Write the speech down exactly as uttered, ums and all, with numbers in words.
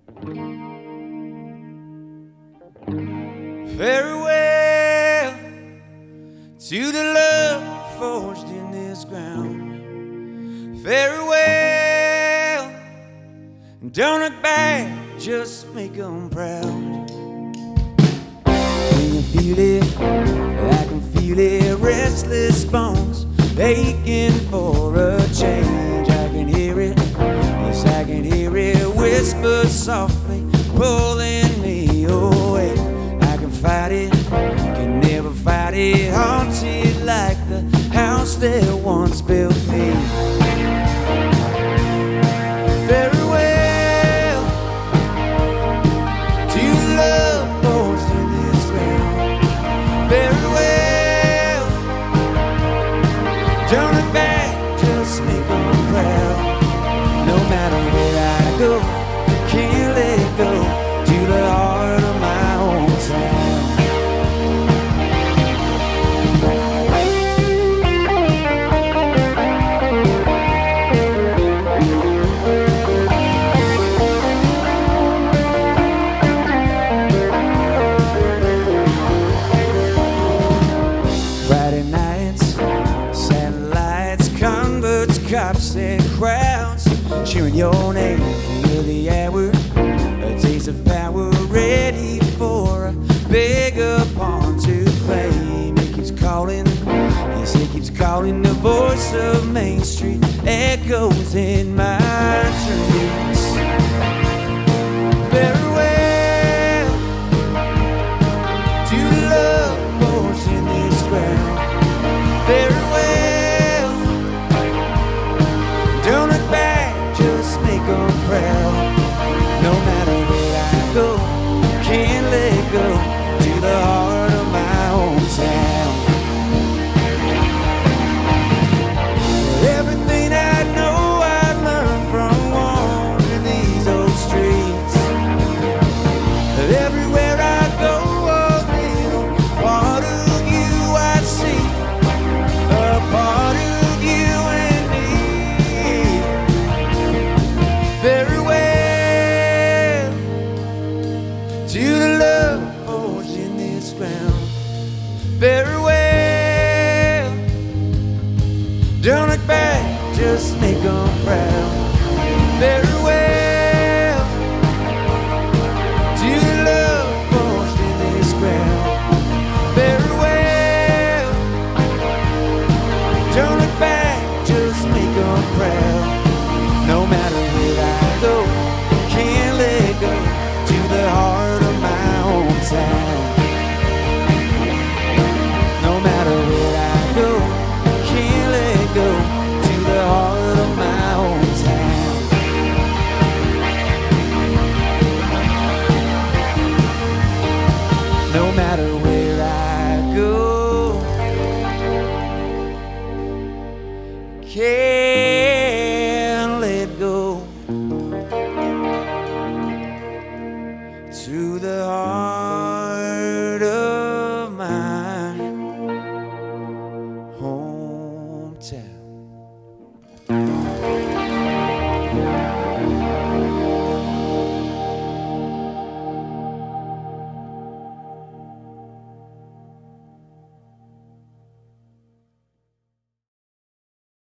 Farewell to the love forged in this ground. Farewell, and don't look back, just make them proud. Can you feel it? I can feel it. Restless bones aching for a change. I can hear it, yes I can hear it. Whisper softly, pulling me away. I can fight it, can never fight it. Haunted like the house that once built me. Farewell to love forged in this ground. Farewell, don't look back, just make them proud. No matter where I go, can't let go to the heart of my hometown. Friday nights, satellites, converts, cops and crowds cheering your name. Hear the hour, a taste of power, ready for a bigger pawn to claim. It keeps calling, yes it keeps calling. The voice of Main Street echoes in my dreams. Farewell to love forged in this ground. Farewell, don't look back, just make them proud. No matter where I go, can't let go to the heart of my hometown. Everything I know I've learned from wandering these old streets. Everywhere I go, a little part of you I see, a part of you and me. Farewell to the love forged in this ground. Farewell, don't look back, just make them proud. Farewell.